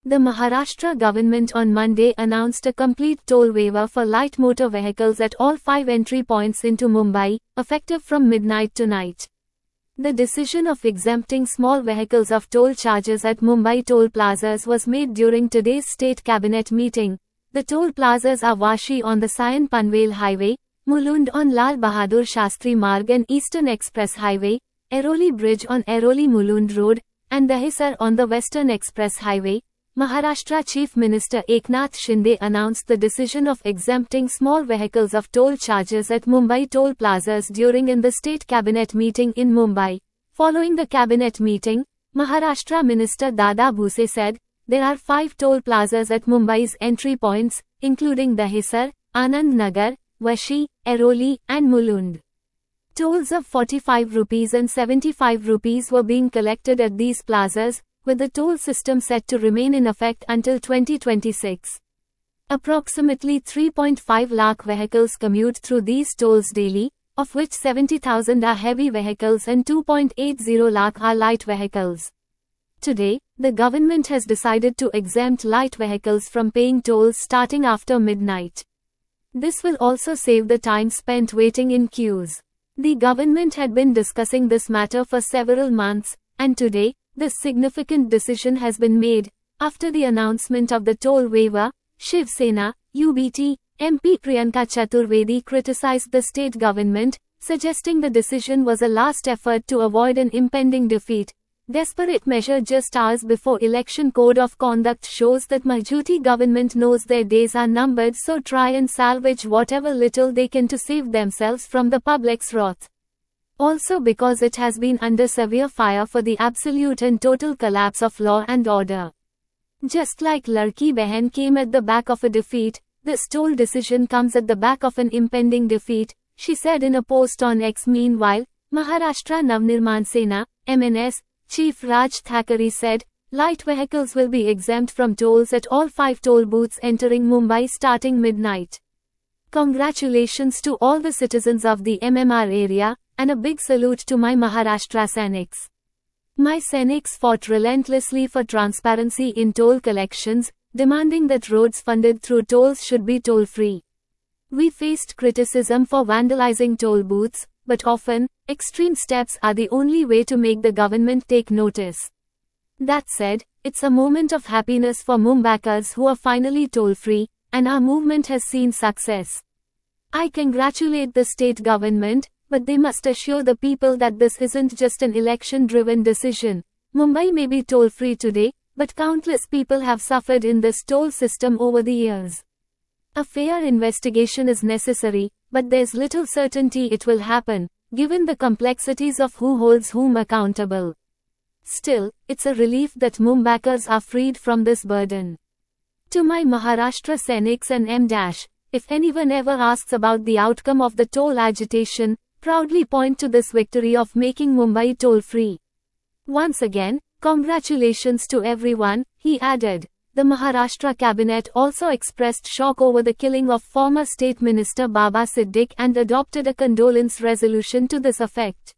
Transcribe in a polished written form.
The Maharashtra government on Monday announced a complete toll waiver for light motor vehicles at all 5 entry points into Mumbai, effective from midnight tonight. The decision of exempting small vehicles of toll charges at Mumbai toll plazas was made during today's state cabinet meeting. The toll plazas are Vashi on the Sion Panvel Highway, Mulund on Lal Bahadur Shastri Marg and Eastern Express Highway, Airoli Bridge on Airoli Mulund Road, and Dahisar on the Western Express Highway. Maharashtra Chief Minister Eknath Shinde announced the decision of exempting small vehicles of toll charges at Mumbai toll plazas during the state cabinet meeting in Mumbai. Following the cabinet meeting, Maharashtra Minister Dada Bhuse said, there are 5 toll plazas at Mumbai's entry points, including Dahisar, Anand Nagar, Vashi, Airoli, and Mulund. Tolls of 45 rupees and 75 rupees were being collected at these plazas, with the toll system set to remain in effect until 2026. Approximately 3.5 lakh vehicles commute through these tolls daily, of which 70,000 are heavy vehicles and 2.80 lakh are light vehicles. Today, the government has decided to exempt light vehicles from paying tolls starting after midnight. This will also save the time spent waiting in queues. The government had been discussing this matter for several months, and today, this significant decision has been made. After the announcement of the toll waiver, Shiv Sena, UBT, MP Priyanka Chaturvedi criticized the state government, suggesting the decision was a last effort to avoid an impending defeat. Desperate measure just hours before election code of conduct shows that Majuti government knows their days are numbered, so try and salvage whatever little they can to save themselves from the public's wrath. Also because it has been under severe fire for the absolute and total collapse of law and order. Just like Ladki Behan came at the back of a defeat, this toll decision comes at the back of an impending defeat, she said in a post on X. Meanwhile, Maharashtra Navnirman Sena, MNS, Chief Raj Thackeray said, light vehicles will be exempt from tolls at all 5 toll booths entering Mumbai starting midnight. Congratulations to all the citizens of the MMR area, and a big salute to my Maharashtra Sainiks. My Sainiks fought relentlessly for transparency in toll collections, demanding that roads funded through tolls should be toll-free. We faced criticism for vandalizing toll booths, but often, extreme steps are the only way to make the government take notice. That said, it's a moment of happiness for Mumbaikars who are finally toll-free, and our movement has seen success. I congratulate the state government, but they must assure the people that this isn't just an election-driven decision. Mumbai may be toll-free today, but countless people have suffered in this toll system over the years. A fair investigation is necessary, but there's little certainty it will happen, given the complexities of who holds whom accountable. Still, it's a relief that Mumbaikars are freed from this burden. To my Maharashtra Sainiks and M-, if anyone ever asks about the outcome of the toll agitation, proudly point to this victory of making Mumbai toll-free. Once again, congratulations to everyone, he added. The Maharashtra cabinet also expressed shock over the killing of former State Minister Baba Siddique and adopted a condolence resolution to this effect.